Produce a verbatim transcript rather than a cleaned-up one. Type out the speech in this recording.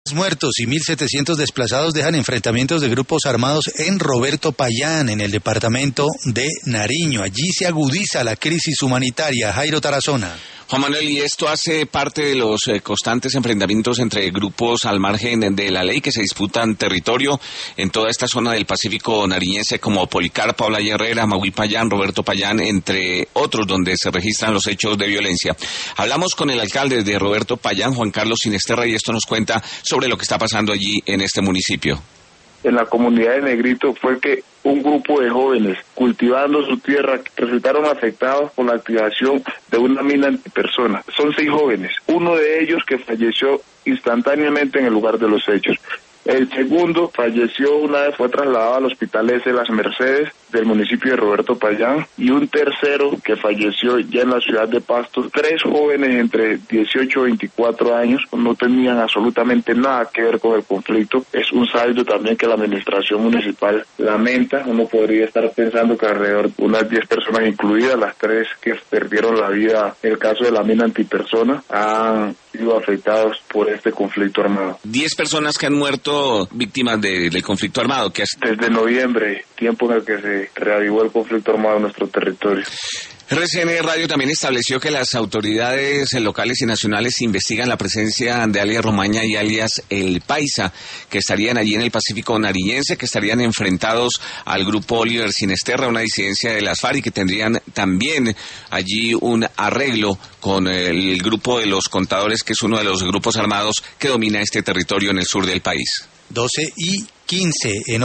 Muertos y mil setecientos desplazados dejan enfrentamientos de grupos armados en Roberto Payán, en el departamento de Nariño. Allí se agudiza la crisis humanitaria. Jairo Tarazona. Juan Manuel, y esto hace parte de los eh, constantes enfrentamientos entre grupos al margen de la ley que se disputan territorio en toda esta zona del Pacífico nariñense, como Policarpa, Olaya Herrera, Magui Payán, Roberto Payán, entre otros, donde se registran los hechos de violencia. Hablamos con el alcalde de Roberto Payán, Juan Carlos Sinesterra, y esto nos cuenta sobre lo que está pasando allí en este municipio. En la comunidad de Negrito fue que un grupo de jóvenes cultivando su tierra resultaron afectados por la activación de una mina antipersona. Son seis jóvenes, uno de ellos que falleció instantáneamente en el lugar de los hechos. El segundo falleció una vez fue trasladado al hospital S. Las Mercedes del municipio de Roberto Payán, y un tercero que falleció ya en la ciudad de Pasto. Tres jóvenes entre dieciocho y veinticuatro años no tenían absolutamente nada que ver con el conflicto. Es un saldo también que la administración municipal lamenta. Uno podría estar pensando que alrededor de unas diez personas, incluidas las tres que perdieron la vida en el caso de la mina antipersona, han sido afectados por este conflicto armado. Diez personas que han muerto víctimas de, del conflicto armado. Que has... Desde noviembre, tiempo en el que se reavivó el conflicto armado en nuestro territorio. R C N Radio también estableció que las autoridades locales y nacionales investigan la presencia de alias Romaña y alias El Paisa, que estarían allí en el Pacífico nariñense, que estarían enfrentados al grupo Oliver Sinesterra, una disidencia de las FARC, y que tendrían también allí un arreglo con el grupo de los Contadores, que es uno de los grupos armados que domina este territorio en el sur del país. doce y quince en